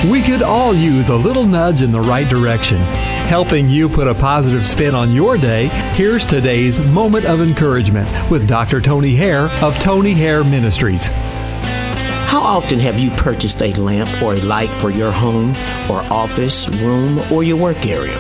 We could all use a little nudge in the right direction. Helping you put a positive spin on your day, here's today's Moment of Encouragement with Dr. Tony Hare of Tony Hare Ministries. How often have you purchased a lamp or a light for your home or office, room, or your work area?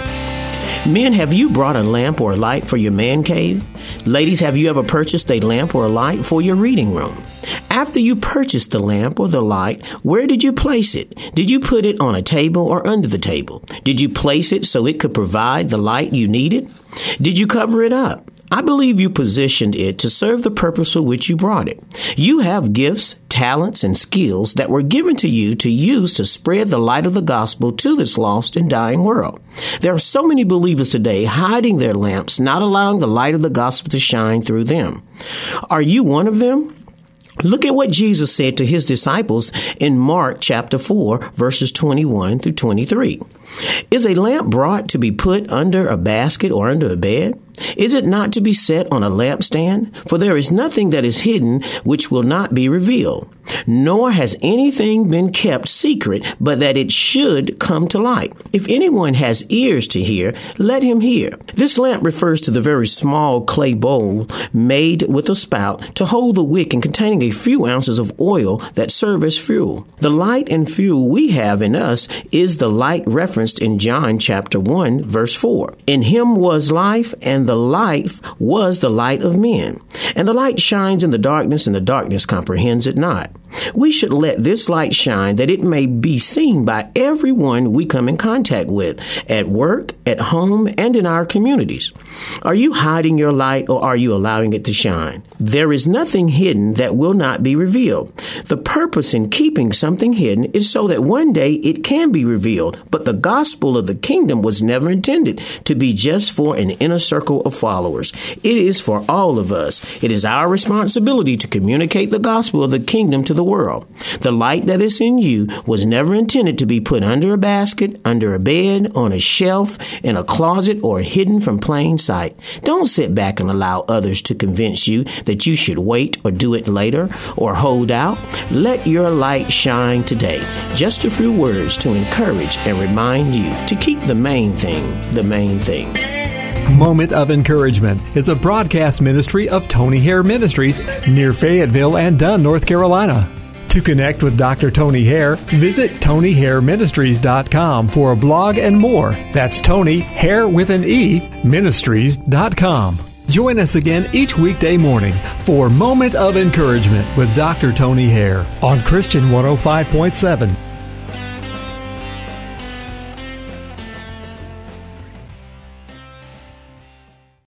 Men, have you brought a lamp or a light for your man cave? Ladies, have you ever purchased a lamp or a light for your reading room? After you purchased the lamp or the light, where did you place it? Did you put it on a table or under the table? Did you place it so it could provide the light you needed? Did you cover it up? I believe you positioned it to serve the purpose for which you brought it. You have gifts, talents, and skills that were given to you to use to spread the light of the gospel to this lost and dying world. There are so many believers today hiding their lamps, not allowing the light of the gospel to shine through them. Are you one of them? Look at what Jesus said to his disciples in Mark chapter 4, verses 21 through 23. Is a lamp brought to be put under a basket or under a bed? Is it not to be set on a lampstand? For there is nothing that is hidden which will not be revealed, nor has anything been kept secret, but that it should come to light. If anyone has ears to hear, let him hear. This lamp refers to the very small clay bowl made with a spout to hold the wick and containing a few ounces of oil that serve as fuel. The light and fuel we have in us is the light referenced in John chapter 1, verse 4. In him was life, and the life was the light of men. And the light shines in the darkness, and the darkness comprehends it not. We should let this light shine that it may be seen by everyone we come in contact with, at work, at home, and in our communities. Are you hiding your light, or are you allowing it to shine? There is nothing hidden that will not be revealed. The purpose in keeping something hidden is so that one day it can be revealed, but the gospel of the kingdom was never intended to be just for an inner circle of followers. It is for all of us. It is our responsibility to communicate the gospel of the kingdom to the world. The light that is in you was never intended to be put under a basket, under a bed, on a shelf, in a closet, or hidden from plain sight. Don't sit back and allow others to convince you that you should wait or do it later or hold out. Let your light shine today. Just a few words to encourage and remind you to keep the main thing the main thing. Moment of Encouragement is a broadcast ministry of Tony Hare Ministries near Fayetteville and Dunn, North Carolina. To connect with Dr. Tony Hare, visit TonyHareMinistries.com for a blog and more. That's Tony, Hare with an E, Ministries.com. Join us again each weekday morning for Moment of Encouragement with Dr. Tony Hare on Christian 105.7.